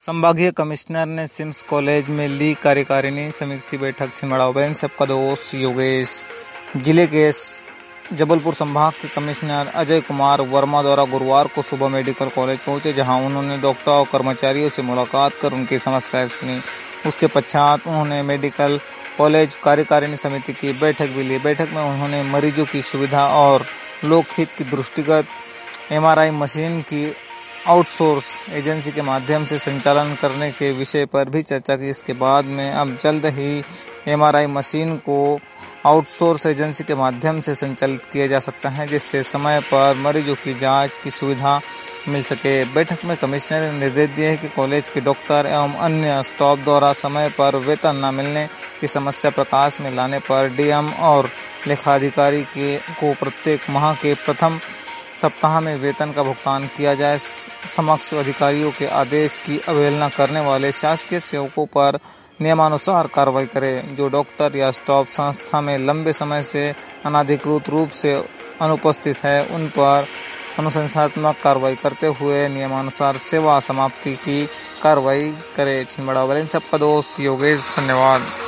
संभागीय कमिश्नर ने CIMS college में ली कार्यकारिणी समिति बैठक छिंदवाड़ा। बैलेंस सबका दोस्त योगेश। जिले के जबलपुर संभाग के कमिश्नर अजय कुमार वर्मा द्वारा गुरुवार को सुबह मेडिकल कॉलेज पहुंचे, जहां उन्होंने डॉक्टर और कर्मचारियों से मुलाकात कर उनकी समस्याएं सुनी। उसके पश्चात उन्होंने मेडिकल कॉलेज कार्यकारिणी समिति की बैठक भी ली। बैठक में उन्होंने मरीजों की सुविधा और लोकहित की दृष्टिगत MRI मशीन की आउटसोर्स एजेंसी के माध्यम से संचालन करने के विषय पर भी चर्चा की। इसके बाद में अब जल्द ही MRI मशीन को आउटसोर्स एजेंसी के माध्यम से संचालित किया जा सकता है, जिससे समय पर मरीजों की जांच की सुविधा मिल सके। बैठक में कमिश्नर ने निर्देश दिए कि कॉलेज के डॉक्टर एवं अन्य स्टाफ द्वारा समय पर वेतन न मिलने की समस्या प्रकाश में लाने पर DM और लेखाधिकारी को प्रत्येक माह के प्रथम सप्ताह में वेतन का भुगतान किया जाए। समक्ष अधिकारियों के आदेश की अवहेलना करने वाले शासकीय सेवकों पर नियमानुसार कार्रवाई करें। जो डॉक्टर या स्टाफ संस्था में लंबे समय से अनाधिकृत रूप से अनुपस्थित है, उन पर अनुशासनात्मक कार्रवाई करते हुए नियमानुसार सेवा समाप्ति की कार्रवाई करे। छिंदवाड़ा। बैलेंस सबका दोस्त योगेश। धन्यवाद।